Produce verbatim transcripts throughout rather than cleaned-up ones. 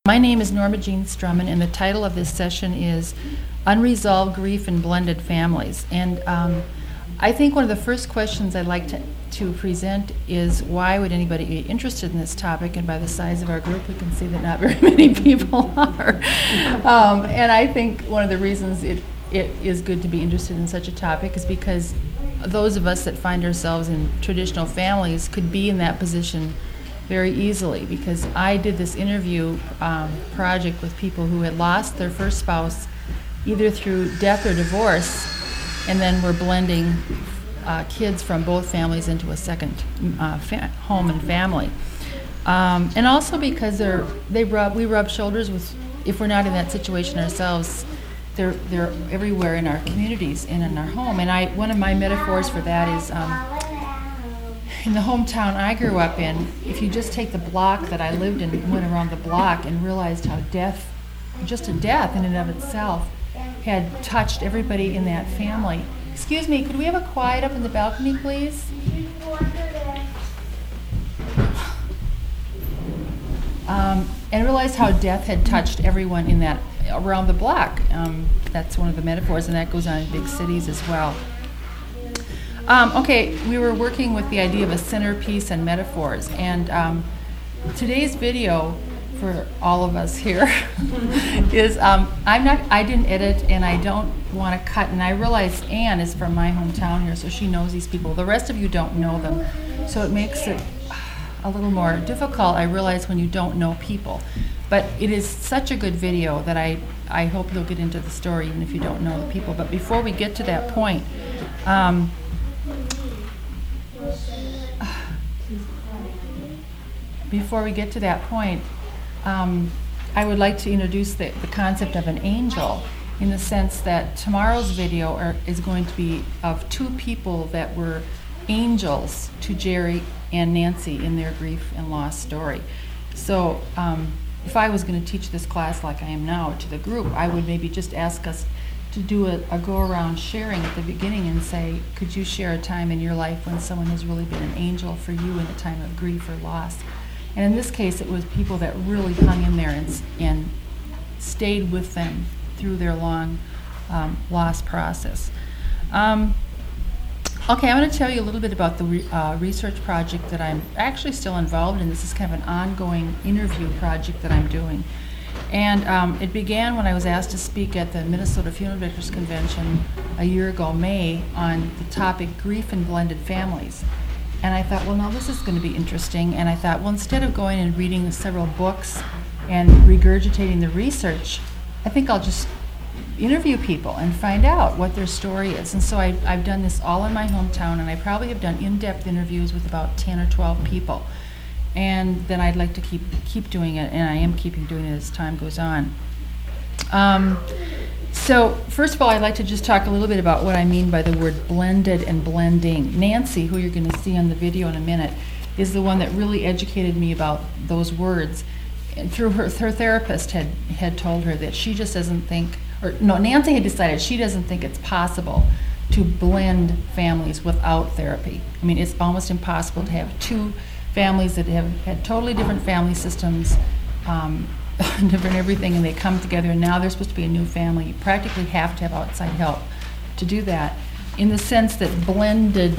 My name is Norma Jean Strumman, and the title of this session is Unresolved Grief in Blended Families. And um, I think one of the first questions I'd like to, to present is, why would anybody be interested in this topic? And by the size of our group, we can see that not very many people are. Um, and I think one of the reasons it, it is good to be interested in such a topic is because those of us that find ourselves in traditional families could be in that position very easily, because I did this interview um, project with people who had lost their first spouse either through death or divorce, and then were blending uh, kids from both families into a second uh, fa- home and family. Um, and also because they're, they rub, we rub shoulders with, if we're not in that situation ourselves, they're, they're everywhere in our communities and in our home. And I, one of my metaphors for that is, um, in the hometown I grew up in, if you just take the block that I lived in and went around the block and realized how death, just a death in and of itself, had touched everybody in that family. Excuse me, could we have a quiet up in the balcony, please? Um, and realized how death had touched everyone in that, around the block. Um, that's one of the metaphors, and that goes on in big cities as well. Um, okay, we were working with the idea of a centerpiece and metaphors, and um, today's video for all of us here is um, I'm not I didn't edit, and I don't want to cut, and I realize Anne is from my hometown here, so she knows these people. The rest of you don't know them, so it makes it a little more difficult, I realize, when you don't know people. But it is such a good video that I, I hope you'll get into the story even if you don't know the people. But before we get to that point, um, Before we get to that point, um, I would like to introduce the, the concept of an angel, in the sense that tomorrow's video are, is going to be of two people that were angels to Jerry and Nancy in their grief and loss story. So um, if I was going to teach this class like I am now to the group, I would maybe just ask us to do a, a go-around sharing at the beginning and say, could you share a time in your life when someone has really been an angel for you in a time of grief or loss? And in this case, it was people that really hung in there and, and stayed with them through their long um, loss process. Um, okay, I'm going to tell you a little bit about the re- uh, research project that I'm actually still involved in. This is kind of an ongoing interview project that I'm doing. And um, it began when I was asked to speak at the Minnesota Funeral Directors Convention a year ago, May, on the topic grief in blended families. And I thought, well, now this is going to be interesting. And I thought, well, instead of going and reading several books and regurgitating the research, I think I'll just interview people and find out what their story is. And so I, I've done this all in my hometown, and I probably have done in-depth interviews with about ten or twelve people. And then I'd like to keep keep doing it, and I am keeping doing it as time goes on. Um, So first of all, I'd like to just talk a little bit about what I mean by the word blended and blending. Nancy, who you're going to see on the video in a minute, is the one that really educated me about those words. And through her, her therapist had, had told her that she just doesn't think, or no, Nancy had decided she doesn't think it's possible to blend families without therapy. I mean, it's almost impossible to have two families that have had totally different family systems, um, different everything, and they come together, and now they're supposed to be a new family. You practically have to have outside help to do that, in the sense that blended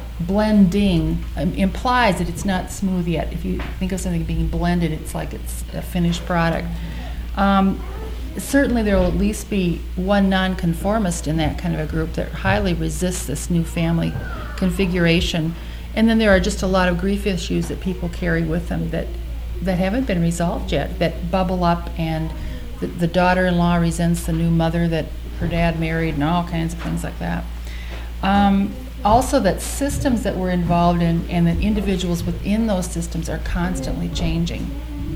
blending um, implies that it's not smooth yet. If you think of something being blended, it's like it's a finished product. Um, certainly there will at least be one nonconformist in that kind of a group that highly resists this new family configuration. And then there are just a lot of grief issues that people carry with them that that haven't been resolved yet, that bubble up, and the, the daughter-in-law resents the new mother that her dad married, and all kinds of things like that. Um, also, that systems that we're involved in and that individuals within those systems are constantly changing.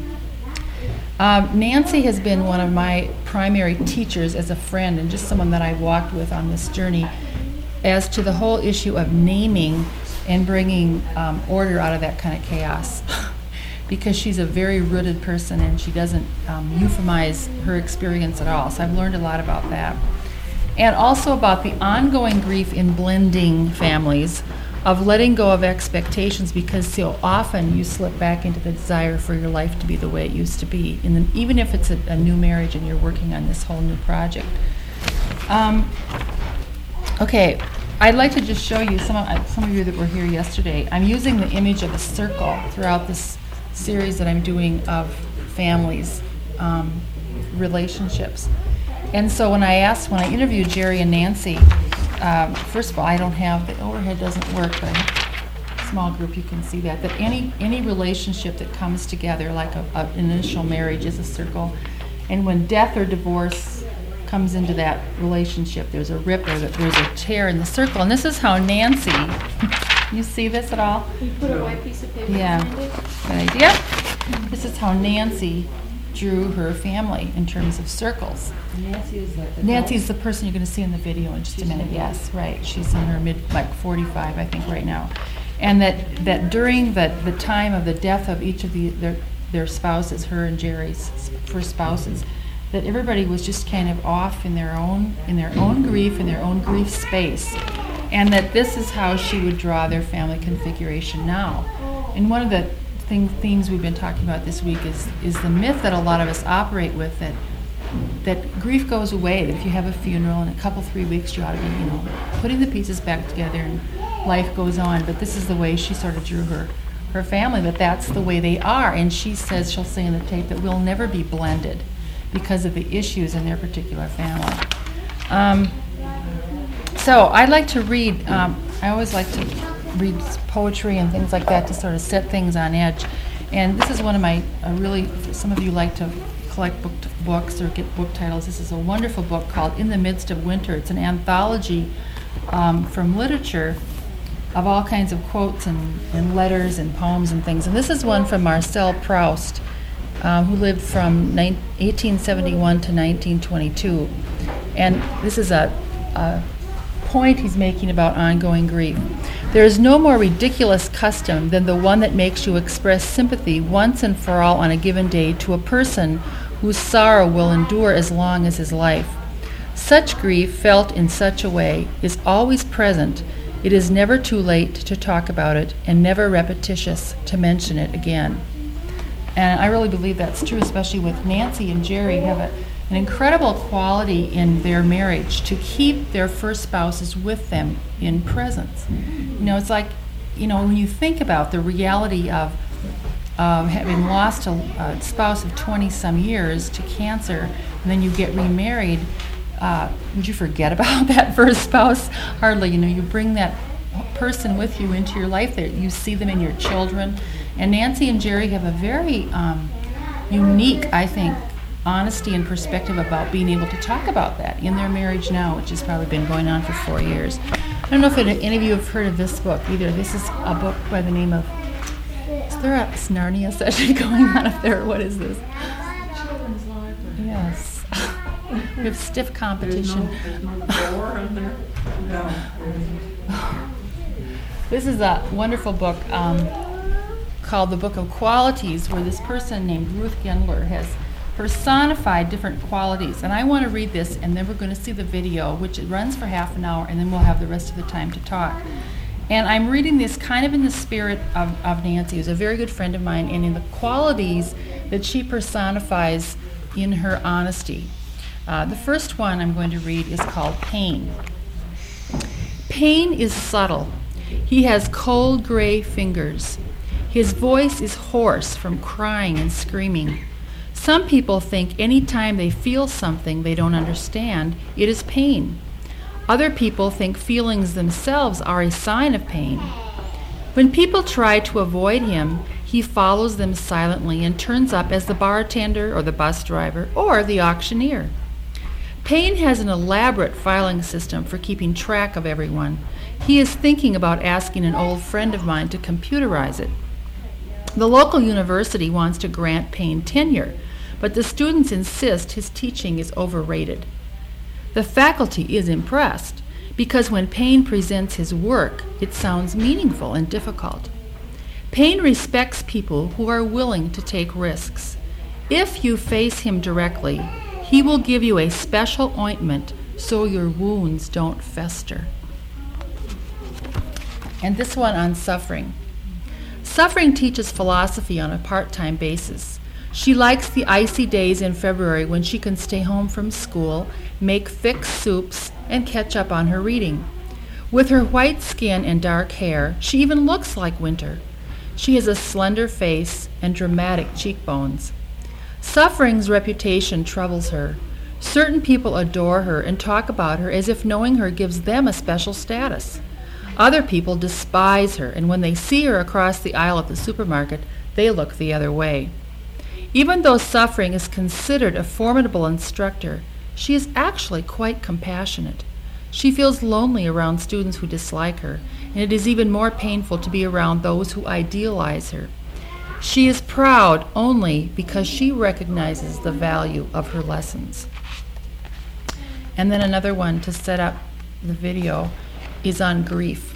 Um, Nancy has been one of my primary teachers as a friend, and just someone that I walked with on this journey as to the whole issue of naming and bringing um, order out of that kind of chaos. Because she's a very rooted person, and she doesn't um, euphemize her experience at all. So I've learned a lot about that. And also about the ongoing grief in blending families of letting go of expectations, because so often you slip back into the desire for your life to be the way it used to be, and then even if it's a, a new marriage and you're working on this whole new project. Um, okay, I'd like to just show you, some of, uh, some of you that were here yesterday, I'm using the image of a circle throughout this series that I'm doing of families, um, relationships. And so when I asked, when I interviewed Jerry and Nancy, um, first of all, I don't have, the overhead doesn't work, but a small group, you can see that, that any any relationship that comes together, like a, a, an initial marriage, is a circle. And when death or divorce comes into that relationship, there's a rip, or there's a tear in the circle. And this is how Nancy, you see this at all? You put a white piece of paper Yeah, behind it? good idea. This is how Nancy drew her family in terms of circles. Nancy is like the Nancy's the person you're going to see in the video in just a minute. Yes, right. She's in her mid, like forty-five, I think, right now. And that, that during the, the time of the death of each of the their, their spouses, her and Jerry's first spouses, that everybody was just kind of off in their own in their own grief, in their own grief space, and that this is how she would draw their family configuration now. And one of the thing, themes we've been talking about this week is is the myth that a lot of us operate with, that that grief goes away, that if you have a funeral in a couple, three weeks, you ought to be, you know, putting the pieces back together and life goes on. But this is the way she sort of drew her, her family, that that's the way they are. And she says, she'll say in the tape, that we'll never be blended because of the issues in their particular family. Um, so I'd like to read, um, I always like to read poetry and things like that to sort of set things on edge. And this is one of my, uh, really, some of you like to collect book t- books or get book titles. This is a wonderful book called In the Midst of Winter. It's an anthology um, from literature of all kinds of quotes and, and letters and poems and things. And this is one from Marcel Proust, um, who lived from ni- eighteen seventy-one to nineteen twenty-two. And this is a, a point he's making about ongoing grief. There is no more ridiculous custom than the one that makes you express sympathy once and for all on a given day to a person whose sorrow will endure as long as his life. Such grief, felt in such a way, is always present. It is never too late to talk about it, and never repetitious to mention it again. And I really believe that's true, especially with Nancy and Jerry, have a, an incredible quality in their marriage to keep their first spouses with them in presence. You know, it's like, you know, when you think about the reality of um, having lost a, a spouse of twenty-some years to cancer, and then you get remarried, uh, would you forget about that first spouse? Hardly. You know, you bring that person with you into your life. There, you see them in your children. And Nancy and Jerry have a very um, unique, I think, honesty and perspective about being able to talk about that in their marriage now, which has probably been going on for four years. I don't know if any of you have heard of this book either. This is a book by the name of, is there a Narnia session going on up there? What is this? Children's library. Yes. We have stiff competition. There's no, there's no door in there? No. This is a wonderful book um, called The Book of Qualities, where this person named Ruth Gendler has personified different qualities. And I want to read this, and then we're going to see the video, which it runs for half an hour, and then we'll have the rest of the time to talk. And I'm reading this kind of in the spirit of, of Nancy, who's a very good friend of mine, and in the qualities that she personifies in her honesty. Uh, the first one I'm going to read is called Pain. Pain is subtle. He has cold gray fingers. His voice is hoarse from crying and screaming. Some people think any time they feel something they don't understand, it is pain. Other people think feelings themselves are a sign of pain. When people try to avoid him, he follows them silently and turns up as the bartender or the bus driver or the auctioneer. Pain has an elaborate filing system for keeping track of everyone. He is thinking about asking an old friend of mine to computerize it. The local university wants to grant Pain tenure, but the students insist his teaching is overrated. The faculty is impressed because when Pain presents his work, it sounds meaningful and difficult. Pain respects people who are willing to take risks. If you face him directly, he will give you a special ointment so your wounds don't fester. and this one on suffering. Suffering teaches philosophy on a part-time basis. She likes the icy days in February when she can stay home from school, make fixed soups, and catch up on her reading. With her white skin and dark hair, she even looks like winter. She has a slender face and dramatic cheekbones. Suffering's reputation troubles her. Certain people adore her and talk about her as if knowing her gives them a special status. Other people despise her, and when they see her across the aisle at the supermarket, they look the other way. Even though Suffering is considered a formidable instructor, she is actually quite compassionate. She feels lonely around students who dislike her, and it is even more painful to be around those who idealize her. She is proud only because she recognizes the value of her lessons. And then another one to set up the video is on grief.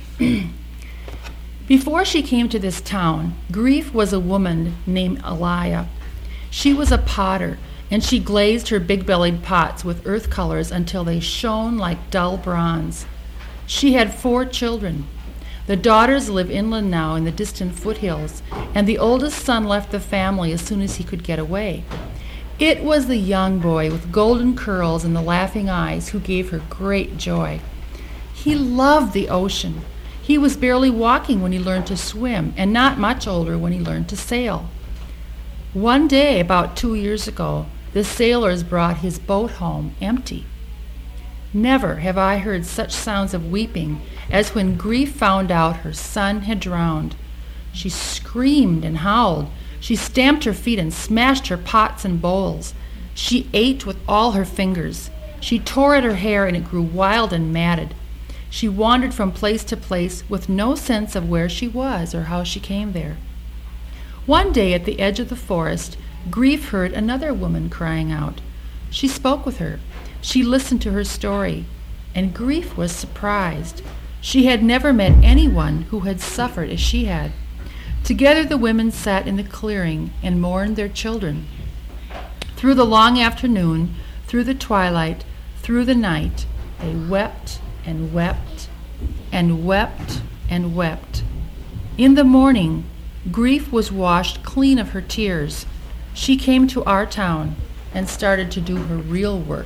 Before she came to this town, Grief was a woman named Elia. She was a potter, and she glazed her big-bellied pots with earth colors until they shone like dull bronze. She had four children. The daughters live inland now in the distant foothills, and the oldest son left the family as soon as he could get away. It was the young boy with golden curls and the laughing eyes who gave her great joy. He loved the ocean. He was barely walking when he learned to swim, and not much older when he learned to sail. One day, about two years ago, the sailors brought his boat home empty. Never have I heard such sounds of weeping as when Grief found out her son had drowned. She screamed and howled. She stamped her feet and smashed her pots and bowls. She ate with all her fingers. She tore at her hair and it grew wild and matted. She wandered from place to place with no sense of where she was or how she came there. One day at the edge of the forest, Grief heard another woman crying out. She spoke with her. She listened to her story, and Grief was surprised. She had never met anyone who had suffered as she had. Together the women sat in the clearing and mourned their children. Through the long afternoon, through the twilight, through the night, they wept and wept and wept and wept. In the morning, Grief was washed clean of her tears. She came to our town and started to do her real work.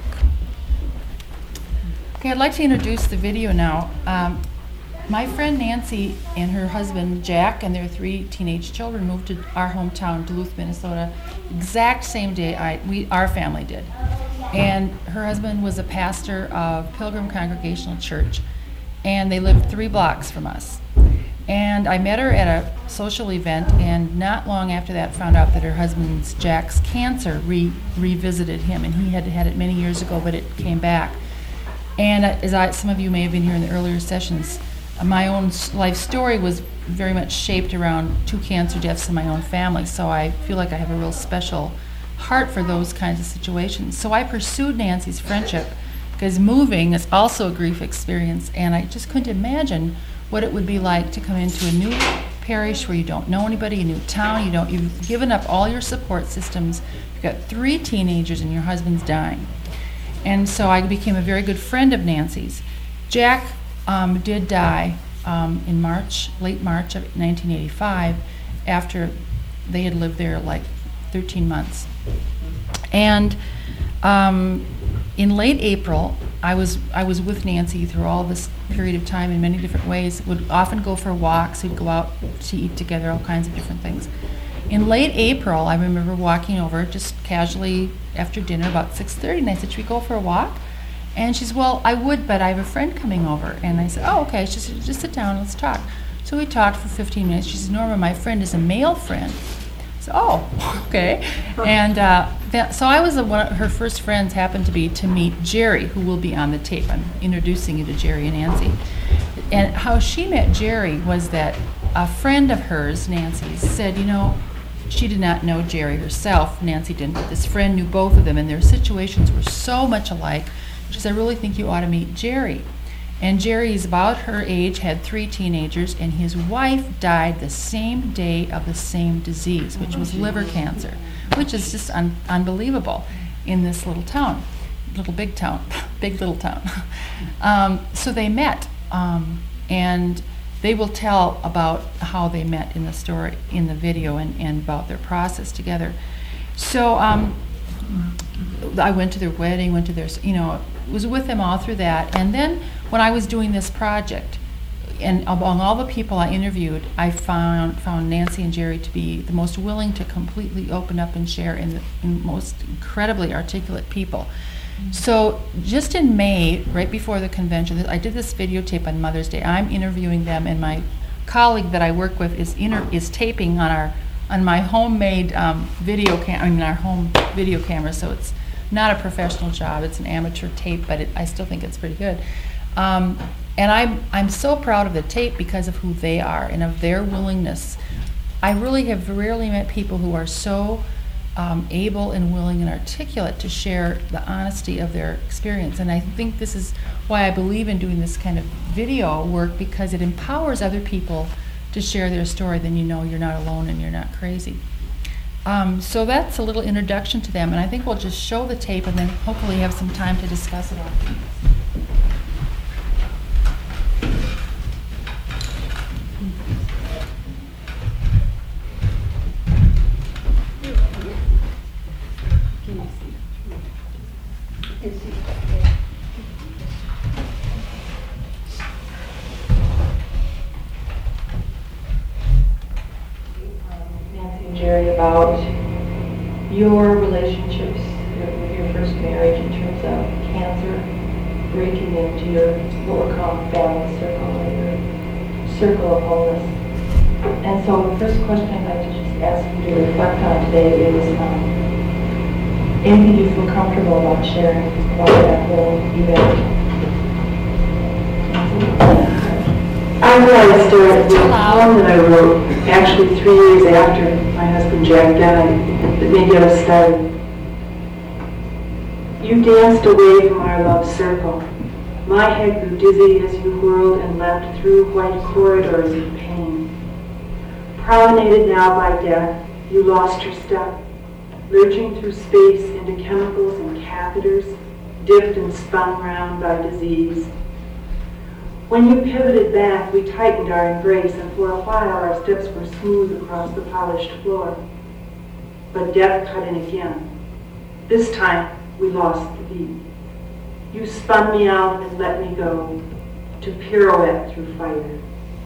Okay, I'd like to introduce the video now. Um, my friend Nancy and her husband Jack and their three teenage children moved to our hometown, Duluth, Minnesota, exact same day I, we, our family did. And her husband was a pastor of Pilgrim Congregational Church, and they lived three blocks from us. And I met her at a social event, and not long after that found out that her husband's, Jack's, cancer re- revisited him, and he had had it many years ago, but it came back. And uh, as I, some of you may have been here in the earlier sessions, uh, my own s- life story was very much shaped around two cancer deaths in my own family, so I feel like I have a real special heart for those kinds of situations. So I pursued Nancy's friendship, because moving is also a grief experience, and I just couldn't imagine what it would be like to come into a new parish where you don't know anybody, a new town, you don't, you've given up all your support systems, you've got three teenagers and your husband's dying. And so I became a very good friend of Nancy's. Jack um, did die um, in March, late March of nineteen eighty-five, after they had lived there like thirteen months. And um, in late April, I was I was with Nancy through all this period of time in many different ways. Would often go for walks, we'd go out to eat together, all kinds of different things. In late April, I remember walking over just casually after dinner about six thirty, and I said, should we go for a walk? And she said, well, I would, but I have a friend coming over. And I said, oh, okay, she said, just sit down, let's talk. So we talked for fifteen minutes. She said, Norma, my friend is a male friend. So, oh, okay. And uh, that, so I was the, one of her first friends happened to be to meet Jerry, who will be on the tape. I'm introducing you to Jerry and Nancy. And how she met Jerry was that a friend of hers, Nancy's, said, you know, she did not know Jerry herself. Nancy didn't, but this friend knew both of them, and their situations were so much alike. She said, I really think you ought to meet Jerry. And Jerry is about her age, had three teenagers, and his wife died the same day of the same disease, which was liver cancer, which is just un- unbelievable in this little town, little big town, big little town. um, so they met, um, and they will tell about how they met in the story, in the video, and, and about their process together. So um, I went to their wedding, went to their, you know, was with them all through that. And then when I was doing this project, and among all the people I interviewed, I found found Nancy and Jerry to be the most willing to completely open up and share, and the and most incredibly articulate people. Mm-hmm. So just in May, right before the convention, I did this videotape on Mother's Day. I'm interviewing them, and my colleague that I work with is inter- is taping on our on my homemade um, video cam. I mean, our home video camera. So it's not a professional job; it's an amateur tape, but it, I still think it's pretty good. Um, And I'm, I'm so proud of the tape because of who they are and of their willingness. I really have rarely met people who are so um, able and willing and articulate to share the honesty of their experience. And I think this is why I believe in doing this kind of video work, because it empowers other people to share their story. Then you know you're not alone and you're not crazy. Um, so that's a little introduction to them. And I think we'll just show the tape and then hopefully have some time to discuss it all. Nancy and Jerry, about your relationships with your first marriage in terms of cancer breaking into your what we're calling family circle, or your circle of wholeness. And so the first question I'd like to just ask you to reflect on today is um, anything you feel comfortable about sharing about that whole event. I realized uh, the poem that I wrote, actually three years after my husband Jack died, that made get us started. You danced away from our love circle. My head grew dizzy as you whirled and leapt through white corridors of pain. Promenaded now by death, you lost your step, lurching through space into chemicals and catheters, dipped and spun round by disease. When you pivoted back, we tightened our embrace, and for a while our steps were smooth across the polished floor. But death cut in again. This time, we lost the beat. You spun me out and let me go, to pirouette through fire.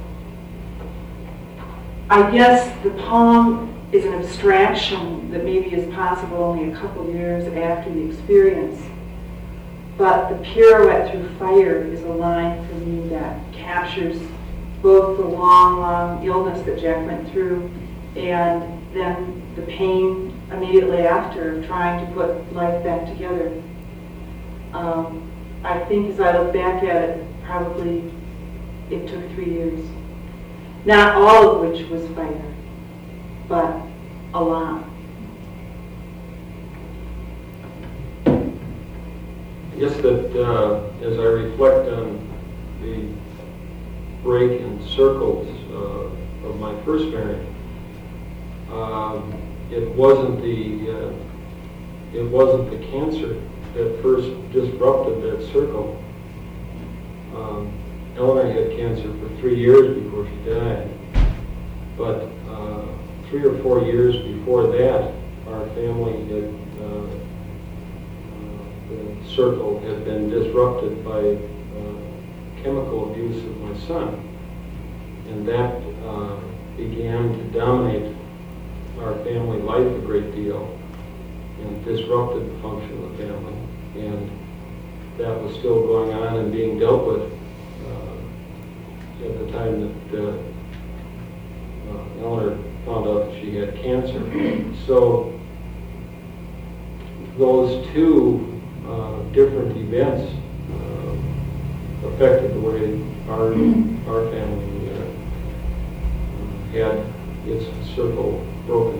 I guess the poem is an abstraction that maybe is possible only a couple years after the experience. But the pirouette through fire is a line for me that captures both the long, long illness that Jack went through and then the pain immediately after of trying to put life back together. Um, I think as I look back at it, probably it took three years. Not all of which was fire, but a lot. I guess that uh, as I reflect on the break in circles uh, of my first marriage, um, it wasn't the uh, it wasn't the cancer that first disrupted that circle. Um, Eleanor had cancer for three years before she died, but uh, three or four years before that, our family had. Uh, The circle had been disrupted by uh, chemical abuse of my son, and that uh, began to dominate our family life a great deal and disrupted the function of the family, and that was still going on and being dealt with uh, at the time that uh, uh, Eleanor found out that she had cancer. So those two Uh, different events uh, affected the way our our family uh, had its circle broken.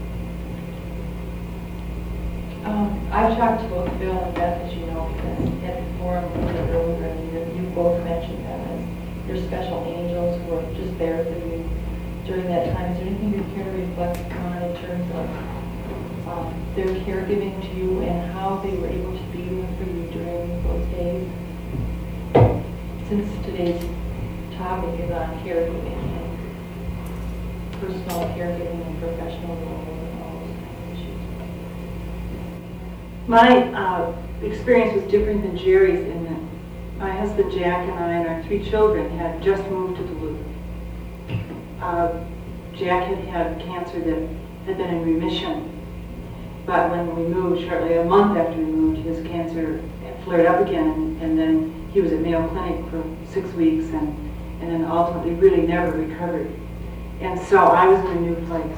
Um, I've talked to both Bill and Beth, as you know, because at the forum a little bit earlier, and you, you both mentioned them as your special angels who were just there for you during that time. Is there anything you care to reflect on in terms of Um, their caregiving to you and how they were able to be with for you during those days? Since today's topic is on caregiving and personal caregiving and professional roles and all those kinds of issues. My uh, experience was different than Jerry's in that my husband Jack and I and our three children had just moved to Duluth. Uh, Jack had had cancer that had been in remission, but when we moved, shortly a month after we moved, his cancer flared up again, and, and then he was at Mayo Clinic for six weeks and, and then ultimately really never recovered. And so I was in a new place.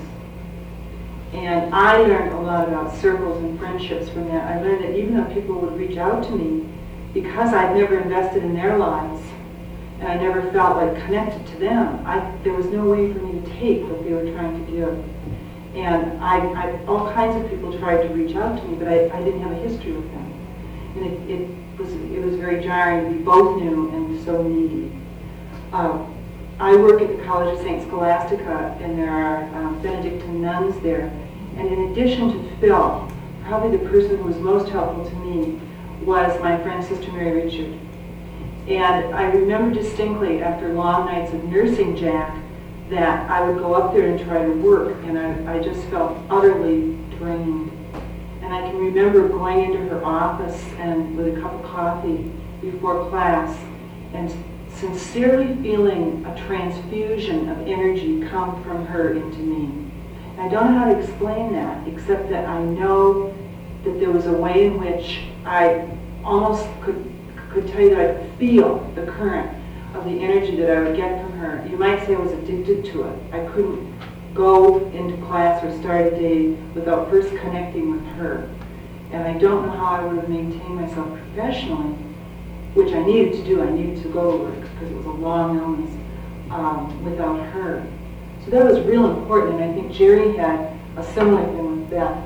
And I learned a lot about circles and friendships from that. I learned that even though people would reach out to me, because I'd never invested in their lives, and I never felt like connected to them, I, there was no way for me to take what they were trying to give. And I, I, all kinds of people tried to reach out to me, but I, I didn't have a history with them. And it, it was it was very jarring to be both new and so needy. Uh, I work at the College of Saint Scholastica, and there are um, Benedictine nuns there. And in addition to Phil, probably the person who was most helpful to me was my friend Sister Mary Richard. And I remember distinctly after long nights of nursing Jack that I would go up there and try to work, and I, I just felt utterly drained. And I can remember going into her office and with a cup of coffee before class and sincerely feeling a transfusion of energy come from her into me. And I don't know how to explain that, except that I know that there was a way in which I almost could could tell you that I could feel the current of the energy that I would get from her. You might say I was addicted to it. I couldn't go into class or start a day without first connecting with her. And I don't know how I would have maintained myself professionally, which I needed to do. I needed to go to work because it was a long illness um, without her. So that was real important, and I think Jerry had a similar thing with Beth.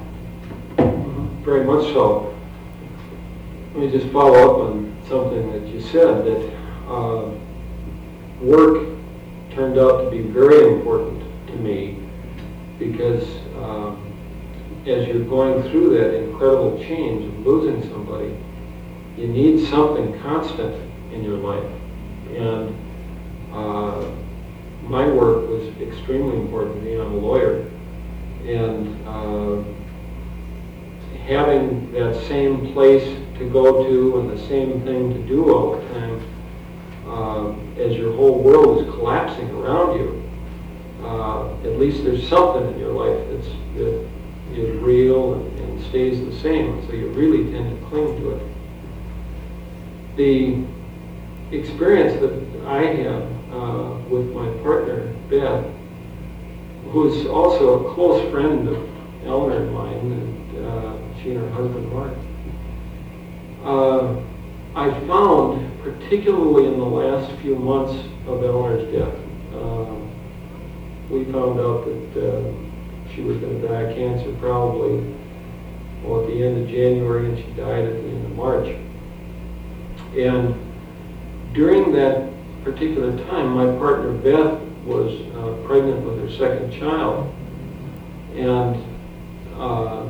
Very much so. Let me just follow up on something that you said, that uh, work turned out to be very important to me because um, as you're going through that incredible change of losing somebody, you need something constant in your life. And uh, my work was extremely important to me. I'm a lawyer. And uh, having that same place to go to and the same thing to do all the time, uh, as your whole world is collapsing around you, uh, at least there's something in your life that's, that is real and, and stays the same, so you really tend to cling to it. The experience that I had uh, with my partner, Beth, who's also a close friend of Eleanor and mine, and uh, she and her husband Mark, uh, I found, particularly in the last few months of Eleanor's death, uh, we found out that uh, she was going to die of cancer probably well, at the end of January, and she died at the end of March. And during that particular time, my partner Beth was uh, pregnant with her second child. And uh,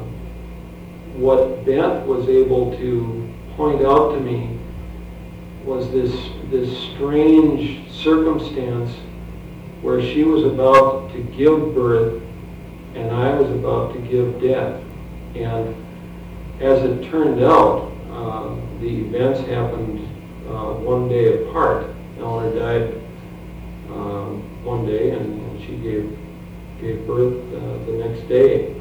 what Beth was able to point out to me was this, this strange circumstance where she was about to give birth and I was about to give death. And as it turned out, uh, the events happened uh, one day apart. Eleanor died um, one day, and, and she gave gave birth uh, the next day.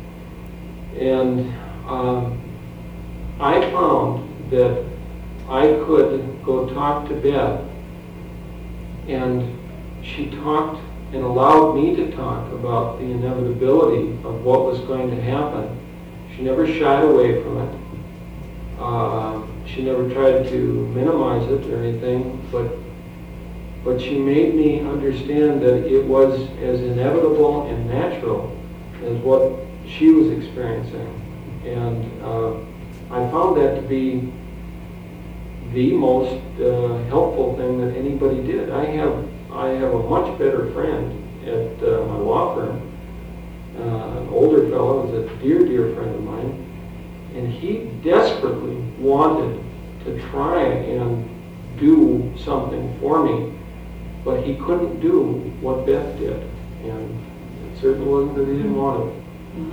And um, I found that I could go talk to Beth, and she talked and allowed me to talk about the inevitability of what was going to happen. She never shied away from it. Uh, she never tried to minimize it or anything, but but she made me understand that it was as inevitable and natural as what she was experiencing. And uh, I found that to be the most uh, helpful thing that anybody did. I have I have a much better friend at uh, my law firm, uh, an older fellow who's a dear, dear friend of mine, and he desperately wanted to try and do something for me. but he couldn't do what Beth did, and it certainly wasn't that he didn't want it.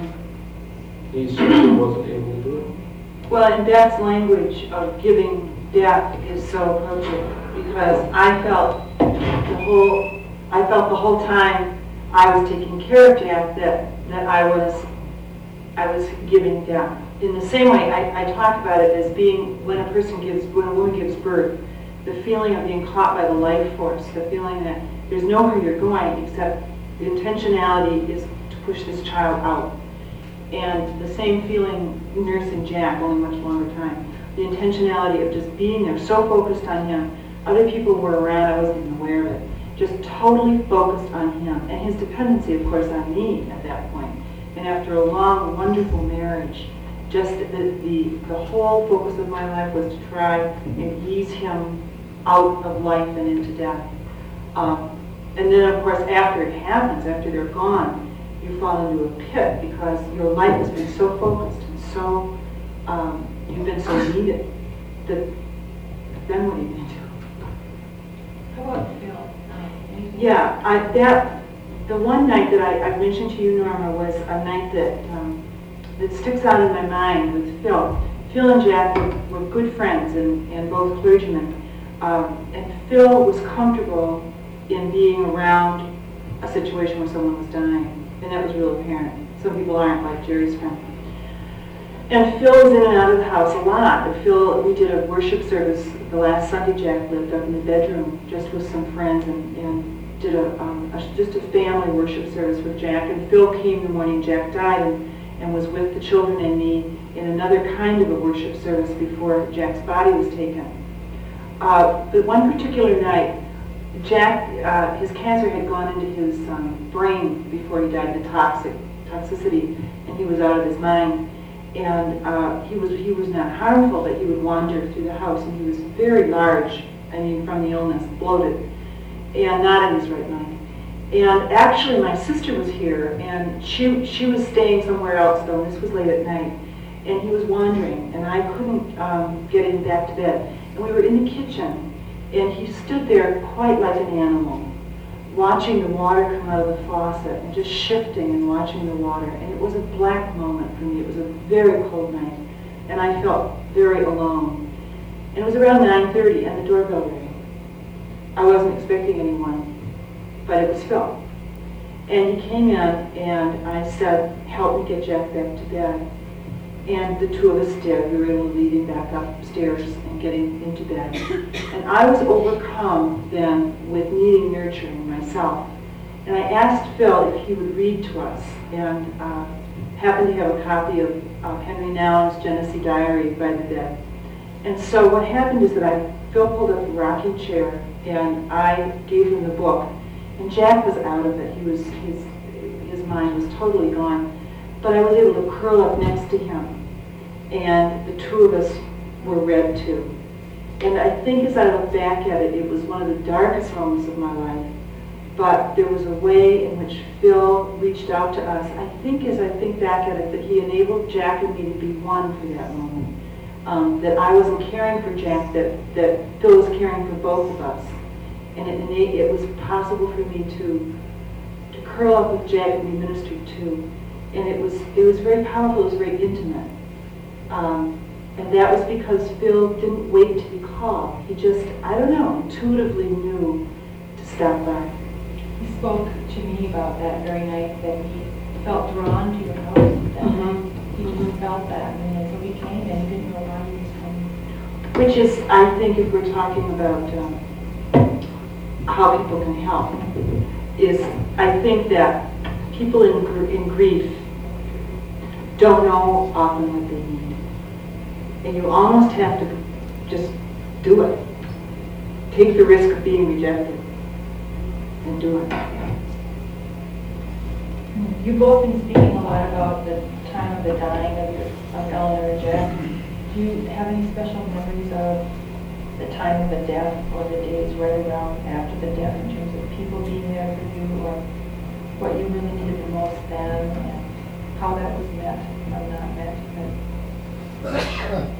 He simply wasn't able to do it. Well, and Beth's language of giving death is so appropriate, because I felt the whole, I felt the whole time I was taking care of Jack that, that I was, I was giving death. In the same way, I, I talk about it as being when a person gives, when a woman gives birth, the feeling of being caught by the life force, the feeling that there's nowhere you're going except the intentionality is to push this child out. And the same feeling nursing Jack, only much longer time. The intentionality of just being there, so focused on him. Other people were around, I wasn't even aware of it. Just totally focused on him. And his dependency, of course, on me at that point. And after a long, wonderful marriage, just the, the, the whole focus of my life was to try and ease him out of life and into death. Um, and then, of course, after it happens, after they're gone, you fall into a pit because your life has been so focused and so, um, you've been so needed that then what are you going to do? How about Phil? Anything? Yeah, I, that, the one night that I, I mentioned to you, Norma, was a night that, um, that sticks out in my mind with Phil. Phil and Jack were, were good friends and, and both clergymen. Um, and Phil was comfortable in being around a situation where someone was dying. And that was real apparent. Some people aren't, like Jerry's friend. And Phil was in and out of the house a lot. But Phil, we did a worship service the last Sunday. Jack lived up in the bedroom just with some friends and, and did a, um, a just a family worship service with Jack. And Phil came the morning Jack died and, and was with the children and me in another kind of a worship service before Jack's body was taken. Uh, but one particular night, Jack, uh, his cancer had gone into his um, brain before he died, the toxic toxicity, and he was out of his mind. And uh, he was he was not harmful, but he would wander through the house, and he was very large. I mean, from the illness, bloated, and not in his right mind. And actually, my sister was here, and she she was staying somewhere else, though. This was late at night, and he was wandering, and I couldn't um, get him back to bed. And we were in the kitchen. And he stood there quite like an animal, watching the water come out of the faucet and just shifting and watching the water. And it was a black moment for me. It was a very cold night. And I felt very alone. And it was around nine thirty and the doorbell rang. I wasn't expecting anyone, but it was Phil. And he came in and I said, help me get Jack back to bed. And the two of us did. We were able to lead him back upstairs and get him into bed. And I was overcome then with needing nurturing myself. And I asked Phil if he would read to us, and uh, happened to have a copy of uh, Henry Nouwen's Genesee Diary by the bed. And so what happened is that I, Phil pulled up a rocking chair, and I gave him the book. And Jack was out of it. He was, his, his mind was totally gone. But I was able to curl up next to him. And the two of us were read to. And I think as I look back at it, it was one of the darkest moments of my life. But there was a way in which Phil reached out to us. I think as I think back at it, that he enabled Jack and me to be one for that moment. Um, that I wasn't caring for Jack, that, that Phil was caring for both of us. And it, it was possible for me to, to curl up with Jack and be ministered to. And it was, it was very powerful, it was very intimate. Um, and that was because Phil didn't wait to be called. He just, I don't know, intuitively knew to stop by. He spoke to me about that very night that he felt drawn to your house. That Mm-hmm. he just felt that, and so he came and he didn't know why he was coming. Which is, I think, if we're talking about um, how people can help, is I think that people in, gr- in grief don't know often what they need. And you almost have to just do it. Take the risk of being rejected and do it. You've both been speaking a lot about the time of the dying of, your, of Eleanor and Jack. Do you have any special memories of the time of the death or the days right around after the death in terms of people being there for you, or what you really needed the most then, and how that was met or not met?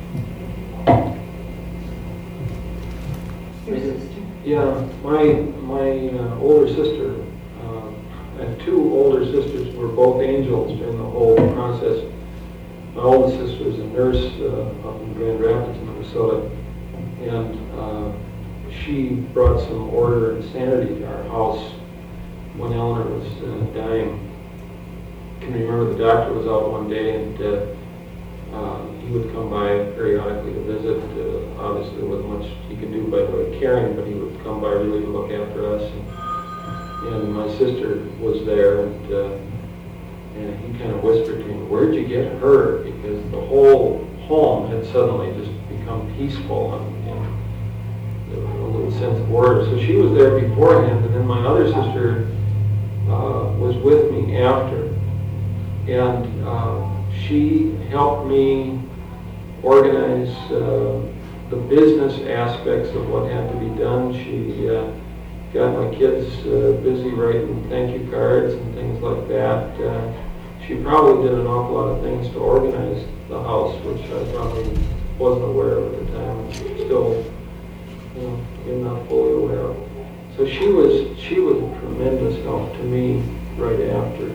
Yeah, my my my uh, older sister, uh, I have two older sisters who were both angels during the whole process. My oldest sister was a nurse uh, up in Grand Rapids, Minnesota, and uh, she brought some order and sanity to our house when Eleanor was uh, dying. I can remember the doctor was out one day, and uh, uh, he would come by periodically to visit. Uh, obviously, there wasn't much he could do by way of caring, but he would come by really to look after us. And, and my sister was there, and, uh, and he kind of whispered to me, "Where'd you get her?" Because the whole home had suddenly just become peaceful, and, and there was a little sense of order. So she was there beforehand, and then my other sister uh, was with me after. And uh, she helped me organize uh, the business aspects of what had to be done. She uh, got my kids uh, busy writing thank you cards and things like that. Uh, she probably did an awful lot of things to organize the house, which I probably wasn't aware of at the time, and still, you know, am not fully aware of. So she was she was a tremendous help to me right after.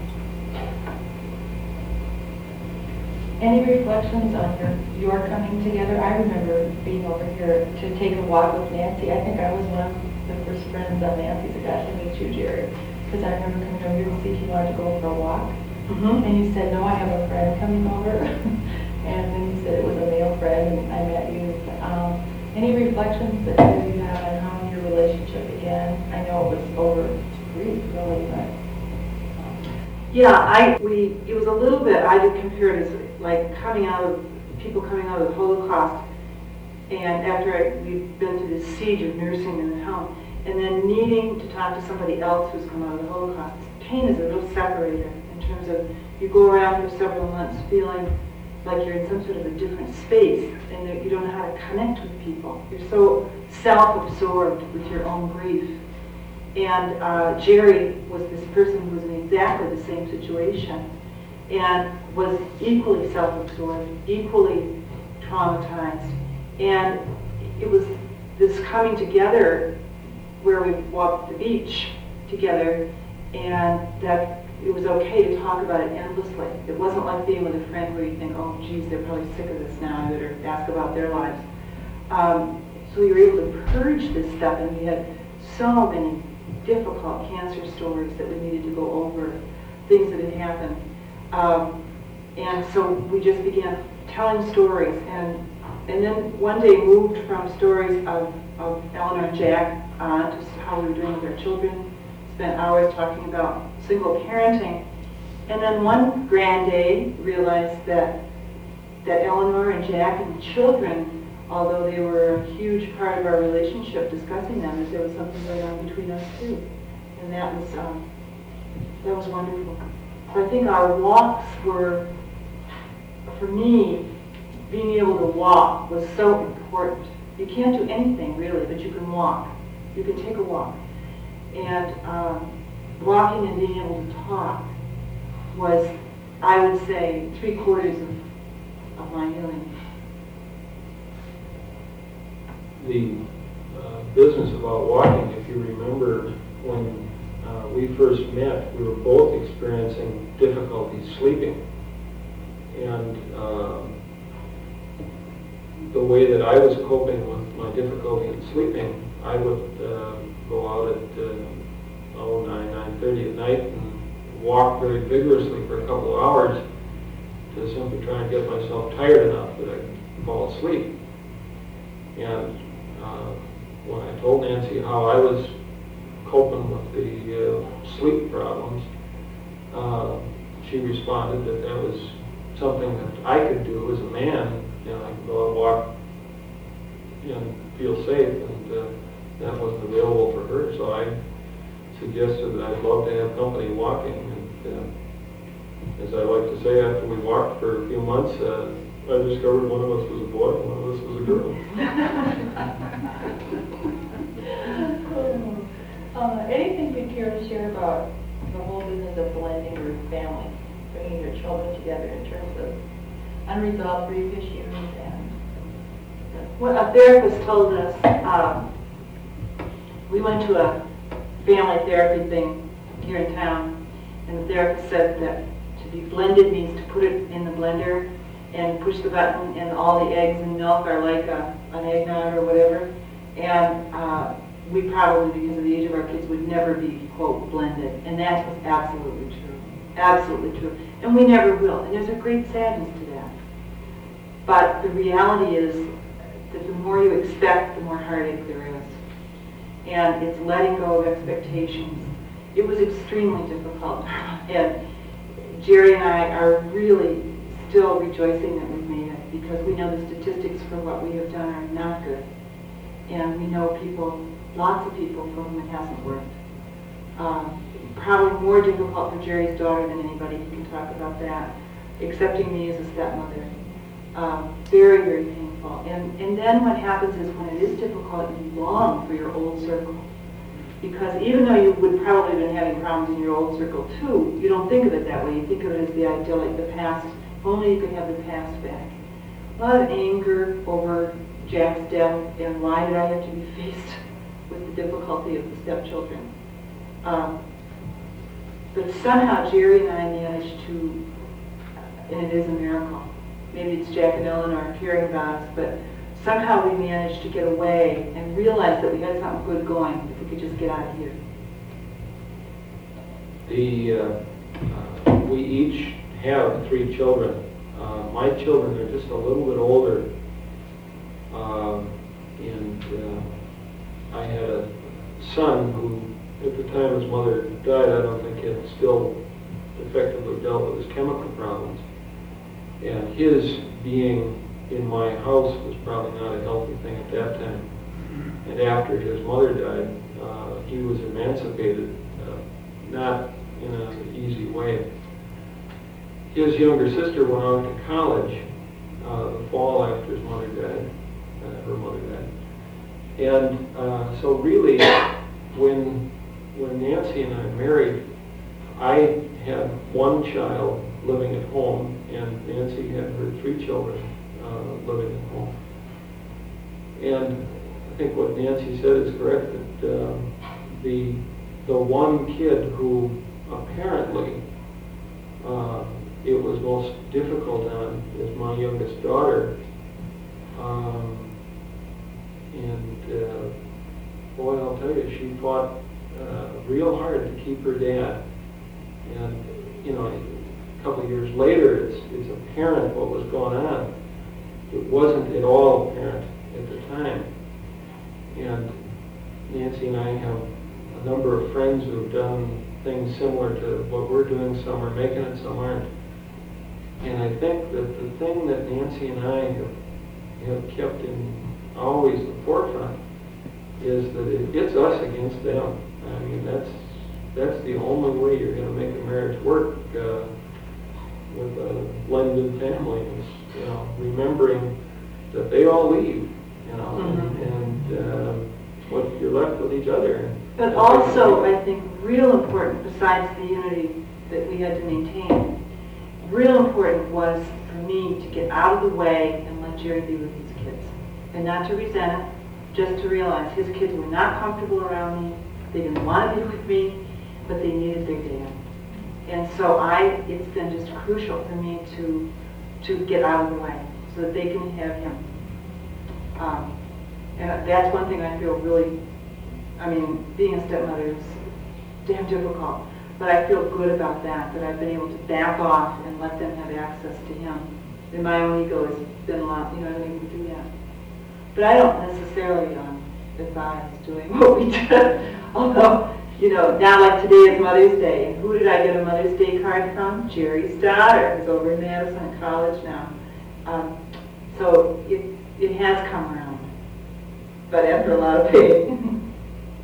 Any reflections on your, your coming together? I remember being over here to take a walk with Nancy. I think I was one of the first friends on Nancy's that got to meet you, Jerry. Because I remember coming over here to see if you wanted to go for a walk. Mm-hmm. And you said, no, I have a friend coming over. And then you said it was a male friend, and I met you. Um, any reflections that you have on how your relationship began? I know it was over grief, really, but... Yeah, I, we, it was a little bit, I did compare it as like coming out of, people coming out of the Holocaust, and after I, we've been through this siege of nursing in the home, and then needing to talk to somebody else who's come out of the Holocaust. Pain is a real separator in terms of you go around for several months feeling like you're in some sort of a different space, and that you don't know how to connect with people. You're so self-absorbed with your own grief. And uh, Jerry was this person who was in exactly the same situation and was equally self-absorbed, equally traumatized. And it was this coming together where we walked the beach together, and that it was okay to talk about it endlessly. It wasn't like being with a friend where you think, oh, geez, they're probably sick of this now, I better ask about their lives. Um, so we were able to purge this stuff, and we had so many difficult cancer stories that we needed to go over, things that had happened. Um, and so we just began telling stories, and and then one day moved from stories of, of Eleanor and Jack on to how we were doing with our children, spent hours talking about single parenting, and then one grand day realized that that Eleanor and Jack and the children, although they were a huge part of our relationship, discussing them, that there was something going on between us too. And that was um, that was wonderful. So I think our walks were, for me, being able to walk was so important. You can't do anything really, but you can walk. You can take a walk. And um, walking and being able to talk was, I would say, three quarters of, of my healing. The uh, business about walking, if you remember when uh, we first met, we were both experiencing difficulty sleeping. And um, the way that I was coping with my difficulty in sleeping, I would uh, go out at uh, oh, nine, nine thirty at night and walk very vigorously for a couple of hours to simply try and get myself tired enough that I could fall asleep. And Uh, when I told Nancy how I was coping with the uh, sleep problems, uh, she responded that that was something that I could do as a man. You know, I could go out and walk and feel safe, and uh, that wasn't available for her. So I suggested that I'd love to have company walking. And uh, as I like to say, after we walked for a few months, uh, I discovered one of us was a boy and one of us was a girl. uh, anything you'd care to share about the whole business of blending your family, bringing your children together in terms of unresolved grief issues and... What a therapist told us, um, we went to a family therapy thing here in town, and the therapist said that to be blended means to put it in the blender and push the button, and all the eggs and milk are like a, an eggnog or whatever. And uh, we probably, because of the age of our kids, would never be, quote, blended. And that was absolutely true. Absolutely true. And we never will. And there's a great sadness to that. But the reality is that the more you expect, the more heartache there is. And it's letting go of expectations. It was extremely difficult. And Jerry and I are really still rejoicing that we've made it, because we know the statistics for what we have done are not good. And we know people, lots of people for whom it hasn't worked. Um, probably more difficult for Jerry's daughter than anybody. He can talk about that. Accepting me as a stepmother. Um, very, very painful. And, and then what happens is when it is difficult, you long for your old circle. Because even though you would probably have been having problems in your old circle too, you don't think of it that way. You think of it as the idyllic, the past. If only you could have the past back. A lot of anger over Jack's death, and why did I have to be faced with the difficulty of the stepchildren. Um, but somehow Jerry and I managed to, and it is a miracle, maybe it's Jack and Eleanor hearing about us, but somehow we managed to get away and realize that we had something good going if we could just get out of here. The, uh, uh, we each have three children. Uh, my children are just a little bit older, um, and uh, I had a son who, at the time his mother died, I don't think had still effectively dealt with his chemical problems. And his being in my house was probably not a healthy thing at that time. And after his mother died, uh, he was emancipated, uh, not in an easy way. His younger sister went on to college uh, the fall after his mother died, uh, her mother died. And uh, so really, when, when Nancy and I married, I had one child living at home, and Nancy had her three children uh, living at home. And I think what Nancy said is correct, that uh, the, the one kid who apparently uh, it was most difficult on is my youngest daughter. Um, and uh, boy, I'll tell you, she fought uh, real hard to keep her dad. And, you know, a couple of years later, it's, it's apparent what was going on. It wasn't at all apparent at the time. And Nancy and I have a number of friends who have done things similar to what we're doing. Some are making it, some aren't. And I think that the thing that Nancy and I have, have kept in always the forefront is that it, it's us against them. I mean, that's that's the only way you're going to make a marriage work uh, with a blended family. Is, you know, remembering that they all leave, you know, Mm-hmm. and uh, what you're left with each other. But also, I think, real important, besides the unity that we had to maintain, real important was for me to get out of the way and let Jerry be with his kids. And not to resent it, just to realize his kids were not comfortable around me, they didn't want to be with me, but they needed their dad. And so I, it's been just crucial for me to, to get out of the way so that they can have him. Um, and that's one thing I feel really, I mean, being a stepmother is damn difficult, but I feel good about that, that I've been able to back off and let them have access to him. And my own ego has been a lot, you know, I don't even do that. But I don't necessarily um, advise doing what we did, although, you know, now like today is Mother's Day, and who did I get a Mother's Day card from? Jerry's daughter, who's over in Madison College now. Um, so it, it has come around, but after a lot of pain.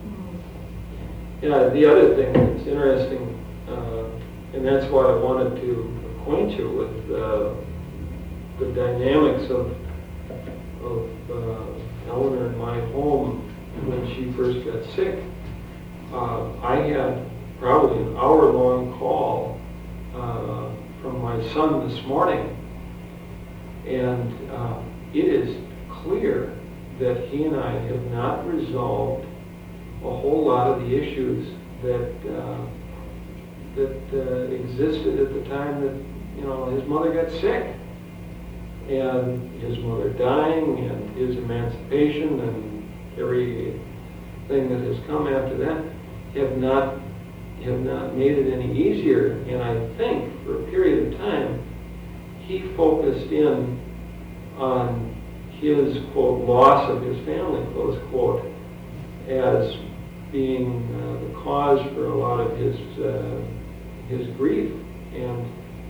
Yeah, the other thing that's interesting, uh, and that's why I wanted to acquaint you with uh, the dynamics of, of uh, Eleanor in my home when she first got sick. Uh, I had probably an hour-long call uh, from my son this morning, and uh, it is clear that he and I have not resolved a whole lot of the issues that uh, that uh, existed at the time that, you know, his mother got sick, and his mother dying, and his emancipation, and everything that has come after that have not have not made it any easier. And I think for a period of time he focused in on his, quote, loss of his family, close quote, as being uh, the cause for a lot of his uh, his grief. And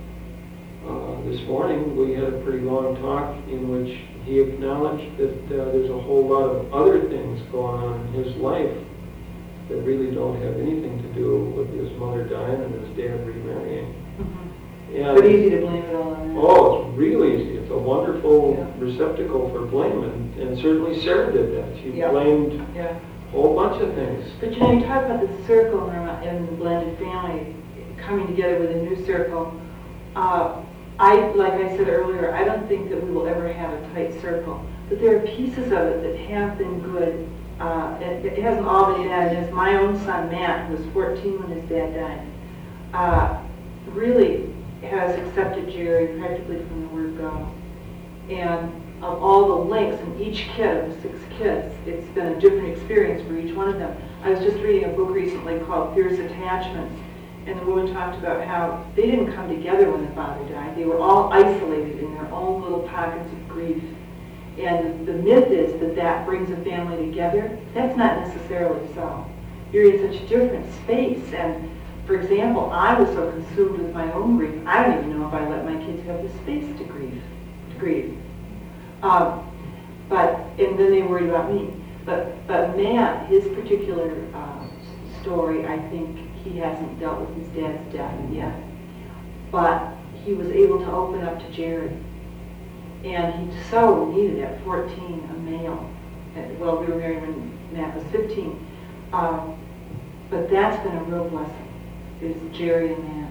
uh, this morning we had a pretty long talk in which he acknowledged that uh, there's a whole lot of other things going on in his life that really don't have anything to do with his mother dying and his dad remarrying. Mm-hmm. And But easy to blame it all on that. oh, it's really easy. It's a wonderful Yeah. receptacle for blame, and, and certainly Sarah did that. She Yeah. blamed Yeah. a whole bunch of things. But you know, you talk about the circle and the blended family coming together with a new circle. Uh, I, like I said earlier, I don't think that we will ever have a tight circle. But there are pieces of it that have been good. Uh, it, it hasn't all been bad. And as my own son, Matt, who was fourteen when his dad died, uh, really has accepted Jerry practically from the word go. And of all the links in each kid of the six kids, it's been a different experience for each one of them. I was just reading a book recently called Fierce Attachments, and the woman talked about how they didn't come together when the father died. They were all isolated in their own little pockets of grief. And the myth is that that brings a family together. That's not necessarily so. You're in such a different space. And for example, I was so consumed with my own grief, I don't even know if I let my kids have the space to grieve. To grieve. Um, but, and then they worried about me. But, but Matt, his particular uh, story, I think he hasn't dealt with his dad's death yet. But he was able to open up to Jerry. And he so needed at fourteen a male. And, well, we were married when Matt was fifteen. Um, but that's been a real blessing, is Jerry and Matt.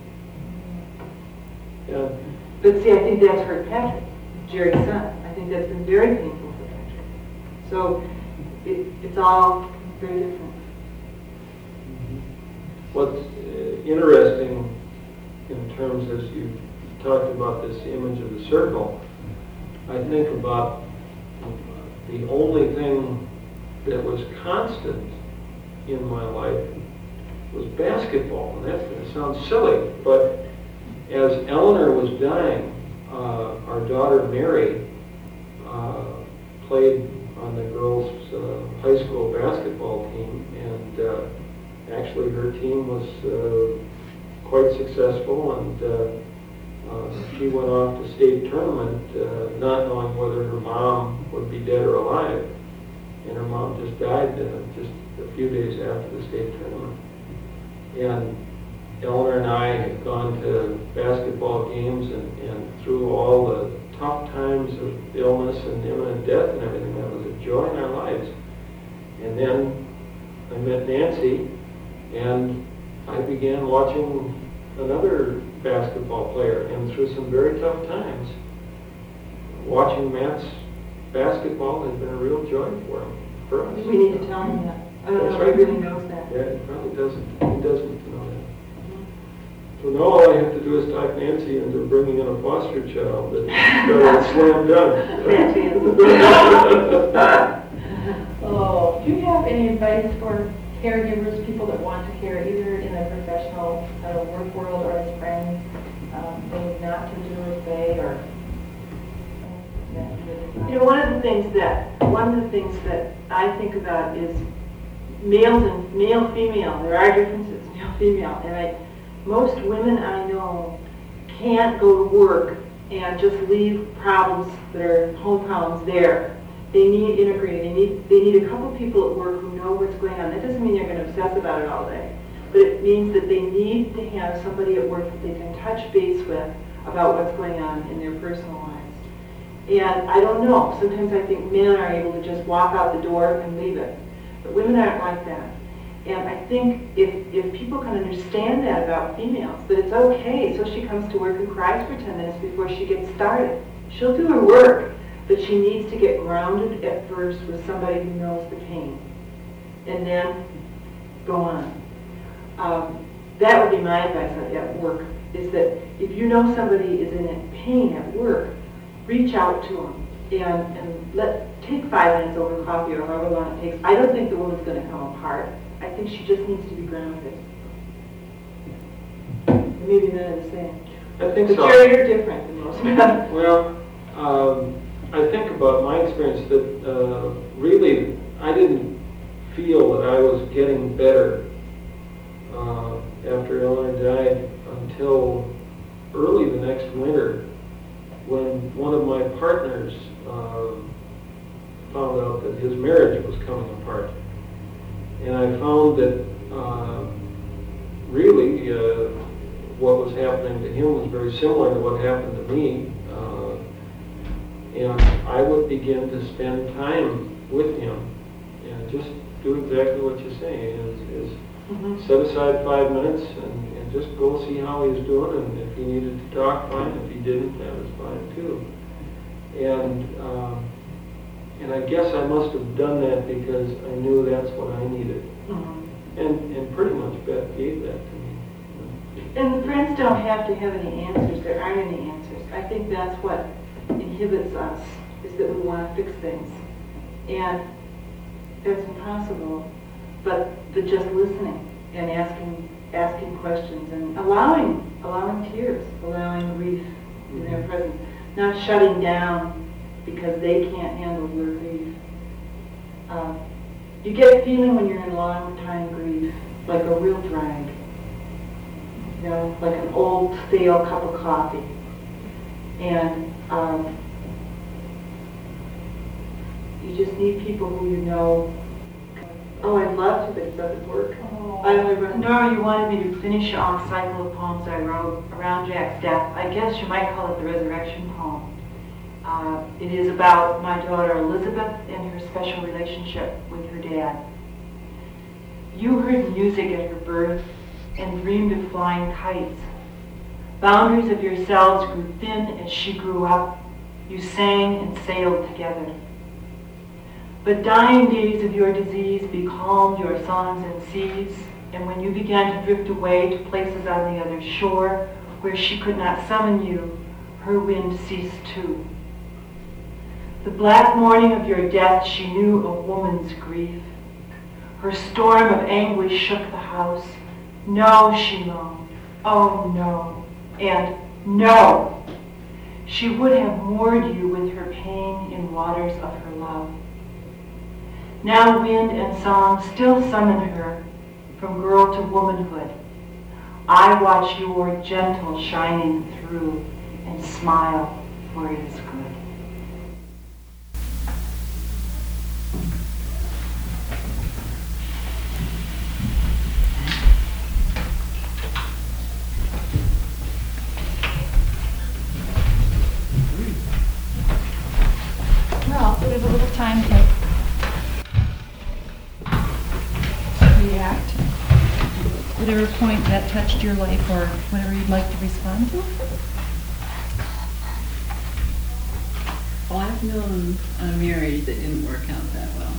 Yeah. But see, I think that's hurt Patrick, Jerry's son. I think that's been very painful for Patrick. So it, it's all very different. What's uh, interesting in terms, as you talked about this image of the circle, I think about the only thing that was constant in my life was basketball. And that's going to sound silly, but as Eleanor was dying, uh, our daughter Mary uh, played on the girls' uh, high school basketball team, and uh, actually her team was uh, quite successful, and uh, uh, she went off to state tournament uh, not knowing whether her mom would be dead or alive, and her mom just died uh, just a few days after the state tournament. And Eleanor and I had gone to basketball games, and, and through all the tough times of illness and imminent death and everything, that was a joy in our lives. And then I met Nancy, and I began watching another basketball player, and through some very tough times, watching Matt's basketball has been a real joy for him, for us. We need to tell him that. I don't That's know if right. he really knows that. Yeah, he probably doesn't. He doesn't know that. So now all I have to do is talk Nancy into bringing in a foster child. That's uh, slam done. Oh, do you have any advice for caregivers, people that want to care either in the professional uh, work world or as friends, um, things not to do or say, or? You know, one of the things that, one of the things that I think about is males and male, female. There are differences, male, female. And I, most women I know can't go to work and just leave problems that are home problems there. They need integrating. They need, they need a couple people at work who know what's going on. That doesn't mean they're going to obsess about it all day. But it means that they need to have somebody at work that they can touch base with about what's going on in their personal lives. And I don't know, sometimes I think men are able to just walk out the door and leave it. But women aren't like that. And I think if, if people can understand that about females, that it's okay, so she comes to work and cries for ten minutes before she gets started. She'll do her work, but she needs to get grounded at first with somebody who knows the pain. and then go on. Um, that would be my advice at at work, is that if you know somebody is in pain at work, reach out to them and, and let take five minutes over coffee or however long it takes. I don't think the woman's going to come apart. I think she just needs to be grounded. Maybe none of the same. I think But so. Jerry, you're different than most men. Well, um, I think about my experience that uh, really I didn't feel that I was getting better uh, after Eleanor died until early the next winter, when one of my partners uh, found out that his marriage was coming apart. And I found that uh, really uh, what was happening to him was very similar to what happened to me. Uh, and I would begin to spend time with him and just do exactly what you're saying, is, is Mm-hmm. set aside five minutes and, and just go see how he's doing, and if he needed to talk, fine. If he didn't, that was fine too. And um, and I guess I must have done that because I knew that's what I needed. Mm-hmm. And and pretty much Beth gave that to me. And the friends don't have to have any answers. There aren't any answers. I think that's what inhibits us, is that we want to fix things. And that's impossible. But the just listening and asking asking questions and allowing allowing tears, allowing grief in their presence, not shutting down because they can't handle your grief. Um, you get a feeling when you're in long time grief, like a real drag. You know, like an old stale cup of coffee. And um, you just need people who you know. Oh, I'd love to, but it doesn't work. Oh. I only run. Nora, you wanted me to finish off a cycle of poems I wrote around Jack's death. I guess you might call it the resurrection poem. Uh, it is about my daughter Elizabeth and her special relationship with her dad. You heard music at her birth and dreamed of flying kites. Boundaries of yourselves grew thin as she grew up. You sang and sailed together. But dying days of your disease becalmed your songs and seas, and when you began to drift away to places on the other shore where she could not summon you, her wind ceased too. The black morning of your death, she knew a woman's grief. Her storm of anguish shook the house. No, she moaned. Oh, no. And no. She would have moored you with her pain in waters of her love. Now wind and song still summon her from girl to womanhood. I watch your gentle shining through and smile, for it is good. Well, we have a little time to react. Whatever point that touched your life or whatever you'd like to respond to. Well, I've known a marriage that didn't work out that well.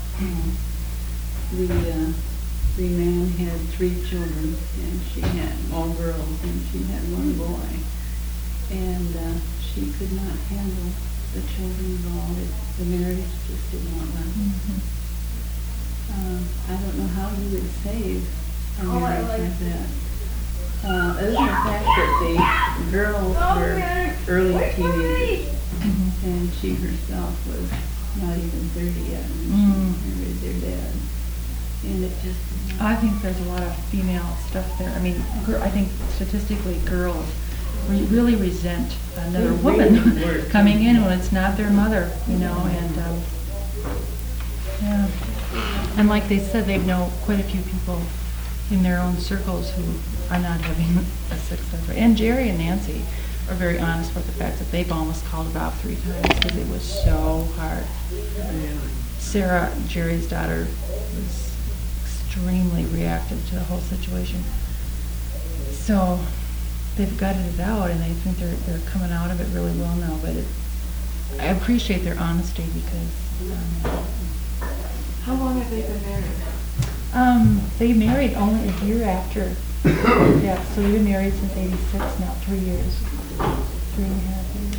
The, uh, the man had three children, and she had all girls, and she had one boy. And uh, she could not handle the children at all. It, the marriage just did not work. Mm-hmm. Uh, I don't know how you would save a Oh, I marriage like like that. Uh, other than the fact that the girls were early teenagers, Mm-hmm. and she herself was not even thirty yet when Mm. she married their dad. And it just did not- I think there's a lot of female stuff there. I mean, gir- I think statistically, girls re- really resent another They woman really work. coming in when it's not their mother, you know, and, um, yeah. And like they said, they know quite a few people in their own circles who are not having a success rate. And Jerry and Nancy are very honest about the fact that they've almost called it off three times because it was so hard. Sarah, Jerry's daughter, was extremely reactive to the whole situation. So they've gutted it out, and they think they're they're coming out of it really well now. But it, I appreciate their honesty because um, How long have they been married? Um, they married only a year after death, so they've been married since eighty-six now, three years, three and a half years.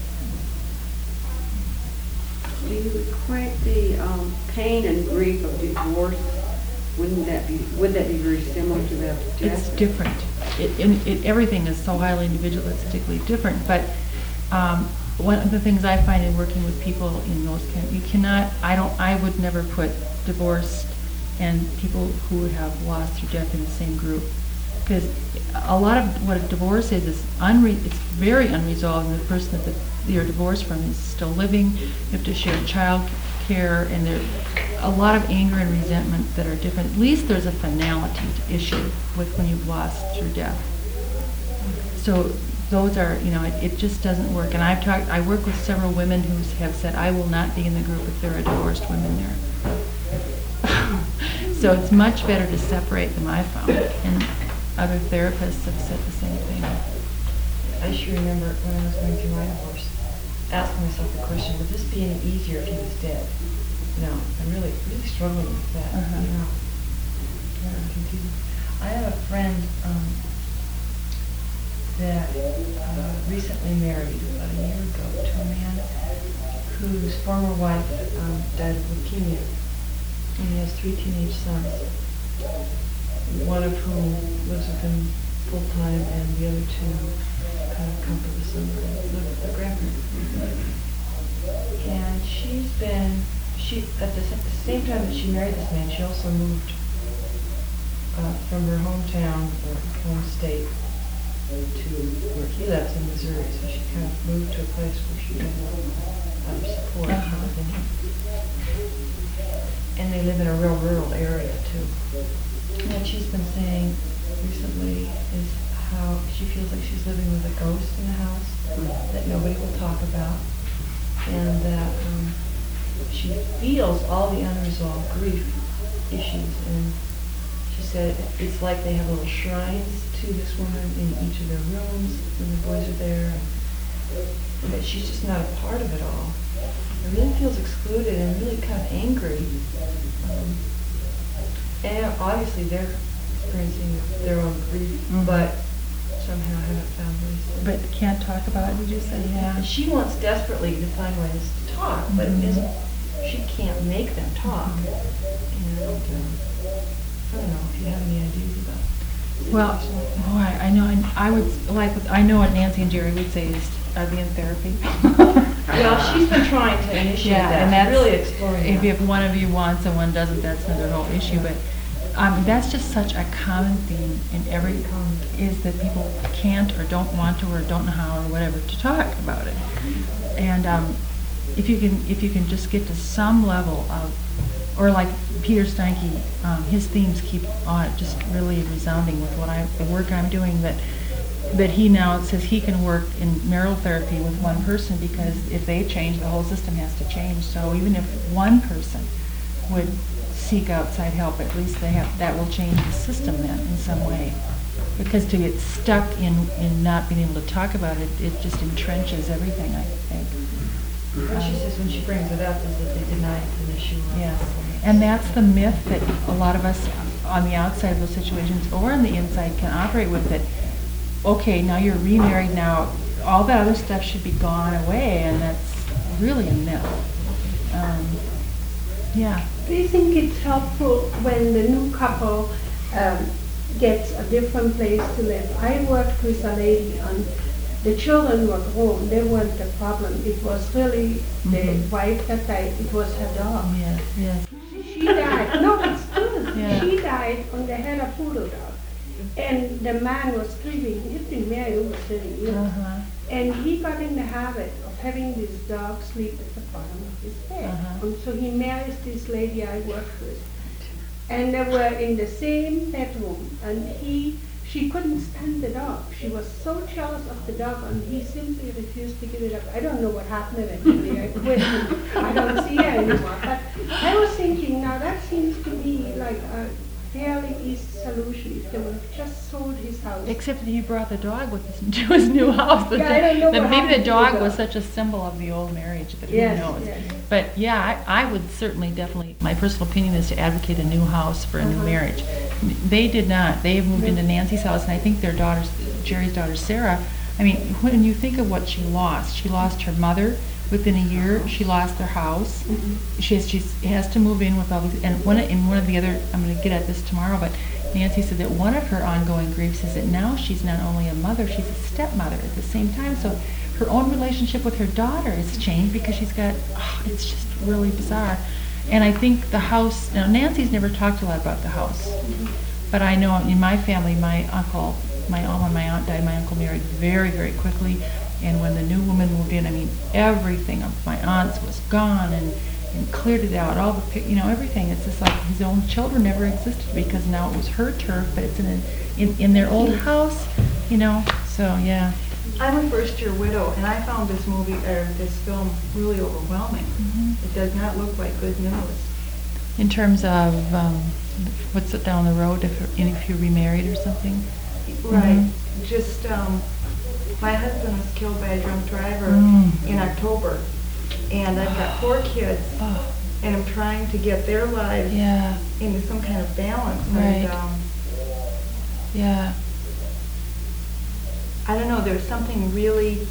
Do you equate the um, pain and grief of divorce? Wouldn't that be, would that be very similar to that of It's death? different. It, it, it, everything is so highly individualistically different, but um, one of the things I find in working with people in those kind, you cannot, I don't, I would never put divorced and people who would have lost through death in the same group. Because a lot of what a divorce is, is unre it's very unresolved, and the person that the, you're divorced from is still living. You have to share child care, and there's a lot of anger and resentment that are different. At least there's a finality issue with when you've lost through death. So those are, you know, it, it just doesn't work. And I've talked, I work with several women who have said, I will not be in the group if there are divorced women there. So it's much better to separate them, I found. And other therapists have said the same thing. I sure remember when I was going through my divorce, asking myself the question, would this be any easier if he was dead? No, I'm really, really struggling with that, Uh-huh. you know. Yeah, confusing. I have a friend um, that uh, recently married about a year ago to a man whose former wife um, died of leukemia. And he has three teenage sons, one of whom lives with him full-time, and the other two kind of come to the summer and live with their grandparents. And she's been, she at the, at the same time that she married this man, she also moved uh, from her hometown, or home state, to where he lives in Missouri. So she kind of moved to a place where she had other support. Uh-huh. other than him. And they live in a real rural area too. And what she's been saying recently is how she feels like she's living with a ghost in the house that nobody will talk about, and that um, she feels all the unresolved grief issues. And she said it's like they have little shrines to this woman in each of their rooms when the boys are there, and that she's just not a part of it all. It really feels excluded and really kind of angry. Um, and obviously they're experiencing their own grief, Mhm. but somehow haven't found ways to. But can't talk about it, did you say? Yeah. And she wants desperately to find ways to talk, but Mhm. it isn't, she can't make them talk. And um, I don't know if you have any ideas about it. Well, boy, I know, and I would, like, I know what Nancy and Jerry would say is, are they in therapy? Well, she's been trying to initiate Yeah, that, and that's, really exploring if, that. if one of you wants and one doesn't, that's another whole issue, but um, that's just such a common theme in every, is that people can't or don't want to or don't know how or whatever to talk about it. And um, if you can, if you can just get to some level of, or like Peter Steinke, um, his themes keep on just really resounding with what I, the work I'm doing, that that he now says he can work in marital therapy with one person, because if they change, the whole system has to change. So even if one person would seek outside help, at least they have, that will change the system then in some way. Because to get stuck in, in not being able to talk about it, it just entrenches everything, I think. What she Um, says when she brings it up is that they deny it's an issue. Yes, and that's the myth that a lot of us on the outside of those situations or on the inside can operate with, that, okay, now you're remarried, now all that other stuff should be gone away, and that's really a myth. Um, yeah. Do you think it's helpful when the new couple um, gets a different place to live? I worked with a lady, and the children were grown, they weren't the problem. It was really the Mhm. wife that died, it was her dog. Yes, yes. She died, no, it's true. Yeah. She died on the head of poodle dog. And the man was grieving, he'd been married over thirty years. Uh-huh. And he got in the habit of having this dog sleep at the bottom of his bed. Uh-huh. And so he marries this lady I worked with. And they were in the same bedroom, and he, she couldn't stand the dog. She was so jealous of the dog, and he simply refused to give it up. I don't know what happened eventually. I quit. I don't see her anymore. But I was thinking, now that seems to me like a fairly easy solution if they would have just sold his house. Except that he brought the dog with him to his new house. The Yeah, I don't know the- what maybe happened the to dog the was dog. such a symbol of the old marriage that Yes, who knows. yes. But yeah, I, I would certainly, definitely, my personal opinion is to advocate a new house for a new Uh-huh. marriage. They did not. They have moved into Nancy's house, and I think their daughter, Jerry's daughter Sarah, I mean, when you think of what she lost, she lost her mother within a year, she lost their house. Mm-hmm. She has, she has to move in with all these, and one, of- in one of the other, I'm gonna get at this tomorrow, but Nancy said that one of her ongoing griefs is that now she's not only a mother, she's a stepmother at the same time. So her own relationship with her daughter has changed because she's got, oh, it's just really bizarre. And I think the house, now Nancy's never talked a lot about the house, but I know in my family, my uncle, my aunt, when my aunt died, my uncle married very, very quickly. And when the new woman moved in, I mean, everything of my aunt's was gone and, and cleared it out, all the, pic- you know, everything. It's just like his own children never existed because now it was her turf, but it's in, a, in, in their old house, you know, so yeah. I'm a first-year widow, and I found this movie, or this film, really overwhelming. Mhm. It does not look like good news. In terms of, um, what's it down the road if, if you're remarried or something? Right. Mhm. Just, um, my husband was killed by a drunk driver Mm. in October, and I've got four kids, Oh, and I'm trying to get their lives yeah, into some kind of balance. Right. And, um, yeah. I don't know, there's something really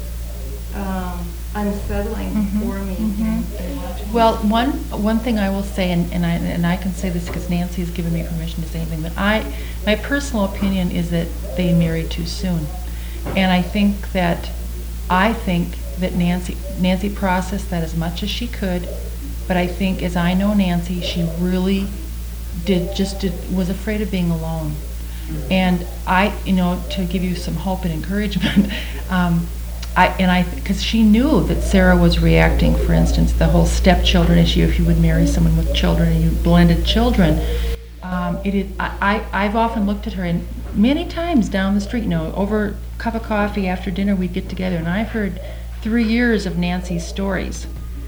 um, unsettling Mhm, for me mhm. in, in watching. Well, one one thing I will say, and, and I and I can say this because Nancy has given me permission to say anything, but I, my personal opinion is that they married too soon, and I think that, I think that Nancy Nancy processed that as much as she could, but I think as I know Nancy, she really did just did was afraid of being alone. And I, you know, to give you some hope and encouragement, um, I and I, because she knew that Sarah was reacting. For instance, the whole stepchildren issue. If you would marry someone with children and you blended children, um, it is. I, I I've often looked at her, and many times down the street, you know, over a cup of coffee after dinner, we'd get together, and I've heard three years of Nancy's stories,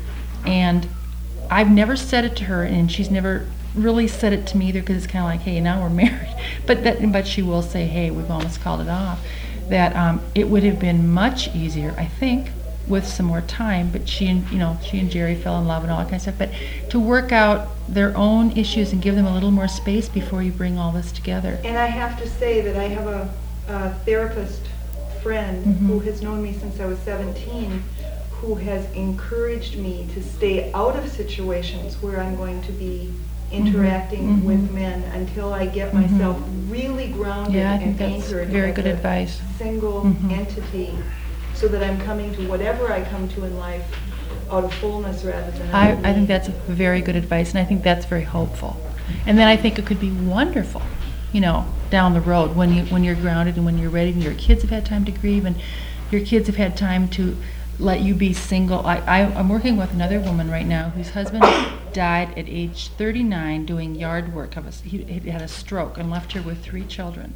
and I've never said it to her, and she's never really said it to me either, because it's kind of like, hey, now we're married. But that, but she will say, hey, we've almost called it off. That um, it would have been much easier, I think, with some more time. But she and you know, she and Jerry fell in love and all that kind of stuff. But to work out their own issues and give them a little more space before you bring all this together. And I have to say that I have a, a therapist friend Mhm. who has known me since I was seventeen, who has encouraged me to stay out of situations where I'm going to be interacting Mhm. with men until I get Mhm. myself really grounded Yeah, I and think that's anchored very as good a advice. single Mhm. entity, so that I'm coming to whatever I come to in life out of fullness rather than I, out of I think need. that's very good advice, and I think that's very hopeful. And then I think it could be wonderful, you know, down the road when you when you're grounded and when you're ready, and your kids have had time to grieve, and your kids have had time to let you be single. I, I I'm working with another woman right now whose husband died at age thirty-nine doing yard work. Of a, he, he had a stroke and left her with three children,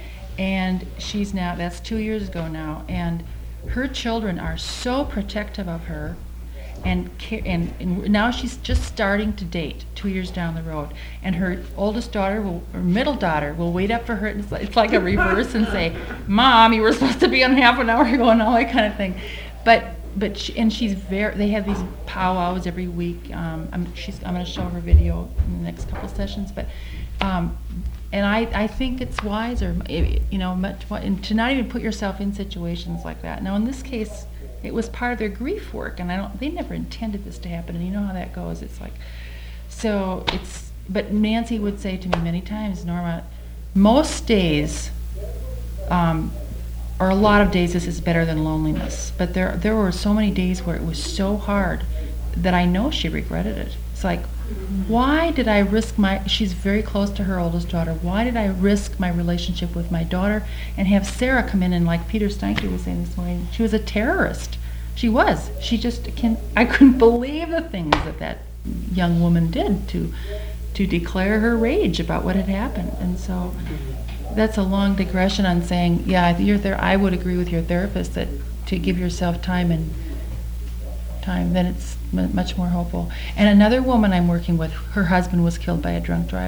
and she's now that's two years ago now, and her children are so protective of her. And, ca- and and now she's just starting to date two years down the road, and her oldest daughter will, or middle daughter will wait up for her, and it's like, it's like a reverse, and say, "Mom, you were supposed to be on half an hour ago," and all that kind of thing. But but she, and she's very. They have these powwows every week. Um, I'm she's I'm going to show her video in the next couple of sessions, but. Um, and I, I think it's wiser, eh, you know, much and to not even put yourself in situations like that. Now, in this case, it was part of their grief work, and I don't. They never intended this to happen, and you know how that goes. It's like, so it's. But Nancy would say to me many times, Norma, most days, um, or a lot of days, this is better than loneliness. But there, there were so many days where it was so hard that I know she regretted it. It's like, why did I risk my, she's very close to her oldest daughter, why did I risk my relationship with my daughter and have Sarah come in and, like Peter Steinke was saying this morning, she was a terrorist. She was. She just can, I couldn't believe the things that that young woman did to to declare her rage about what had happened. And so that's a long digression on saying, yeah, you're there. I would agree with your therapist that to give yourself time and time, then it's m- much more hopeful. And another woman I'm working with, her husband was killed by a drunk driver.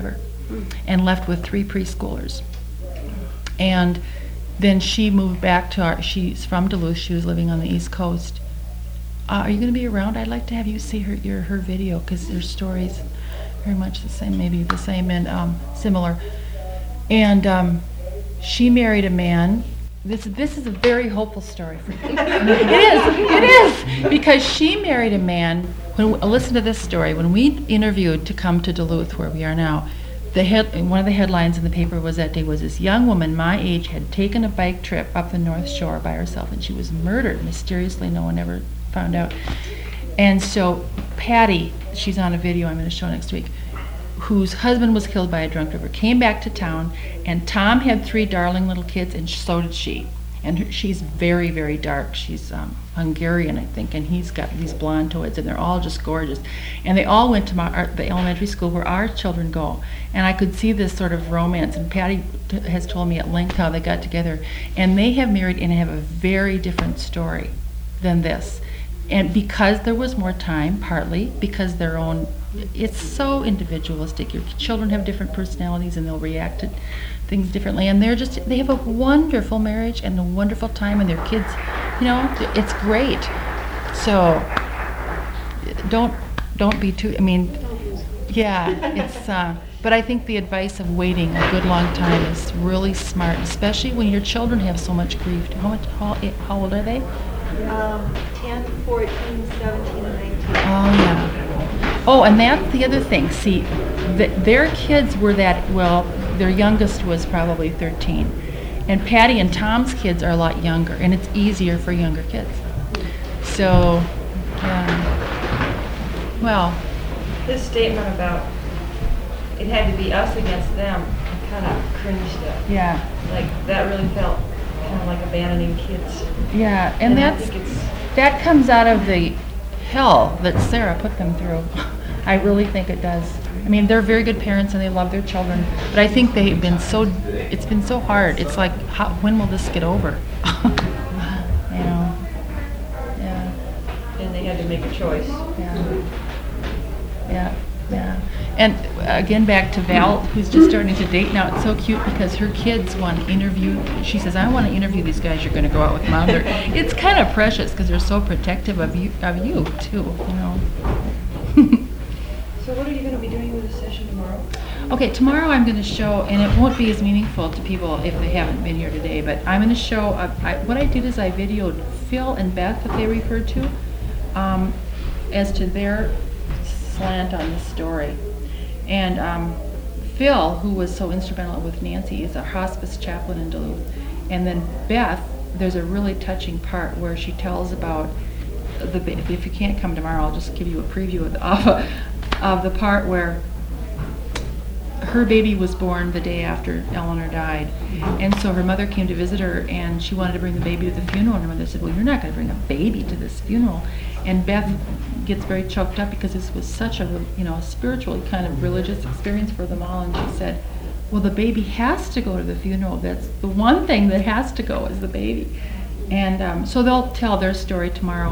and left with three preschoolers. And then she moved back to our, she's from Duluth, she was living on the East Coast. Uh, are you going to be around? I'd like to have you see her your, her video, because her story's very much the same, maybe the same and um, similar. And um, she married a man. This this is a very hopeful story for you. It is, it is, because she married a man. When listen to this story. When we interviewed to come to Duluth, where we are now, the head, one of the headlines in the paper was that day was this young woman my age had taken a bike trip up the North Shore by herself, and she was murdered mysteriously. No one ever found out. And so Patty, she's on a video I'm going to show next week, whose husband was killed by a drunk driver, came back to town, and Tom had three darling little kids, and so did she. And her, she's very, very dark. She's um, Hungarian, I think, and he's got these blonde toads, and they're all just gorgeous. And they all went to my, our, the elementary school where our children go. And I could see this sort of romance, and Patty t- has told me at length how they got together. And they have married and have a very different story than this. And because there was more time, partly, because their own, it's so individualistic. Your children have different personalities and they'll react to things differently. And they're just, they have a wonderful marriage and a wonderful time, and their kids, you know, it's great. So don't, don't be too, I mean, yeah, it's, uh, but I think the advice of waiting a good long time is really smart, especially when your children have so much grief. How much, how, how old are they? Um, ten, fourteen, seventeen, and nineteen. Oh, yeah. Oh, and that's the other thing. See, th- their kids were that, well, their youngest was probably thirteen. And Patty and Tom's kids are a lot younger, and it's easier for younger kids. So, yeah. Well, This statement about it had to be us against them, I kind of cringed at. yeah, Like, that really felt kind of like abandoning kids. yeah. And I that's, think it's, that comes out of the hell that Sarah put them through. I really think it does. I mean, they're very good parents and they love their children, but I think they've been so, it's been so hard. It's like, how, when will this get over? You know? Yeah, and they had to make a choice. yeah. Yeah, yeah. And again, back to Val, who's just starting to date now. It's so cute because her kids want to interview. She says, "I want to interview these guys you're going to go out with, Mom." They're, it's kind of precious because they're so protective of you, of you too. You know. So what are you going to be doing with the session tomorrow? Okay, tomorrow I'm going to show, and it won't be as meaningful to people if they haven't been here today. But I'm going to show. Uh, I, what I did is I videoed Phil and Beth that they referred to, um, as to their slant on the story. And um, Phil, who was so instrumental with Nancy, is a hospice chaplain in Duluth. And then Beth, there's a really touching part where she tells about the, if you can't come tomorrow, I'll just give you a preview of the, of, of the part where her baby was born the day after Eleanor died. And so her mother came to visit her, and she wanted to bring the baby to the funeral. And her mother said, "Well, you're not going to bring a baby to this funeral." And Beth gets very choked up because this was such a, you know, spiritual kind of religious experience for them all. And she said, "Well, the baby has to go to the funeral. That's the one thing that has to go is the baby." And um, so they'll tell their story tomorrow.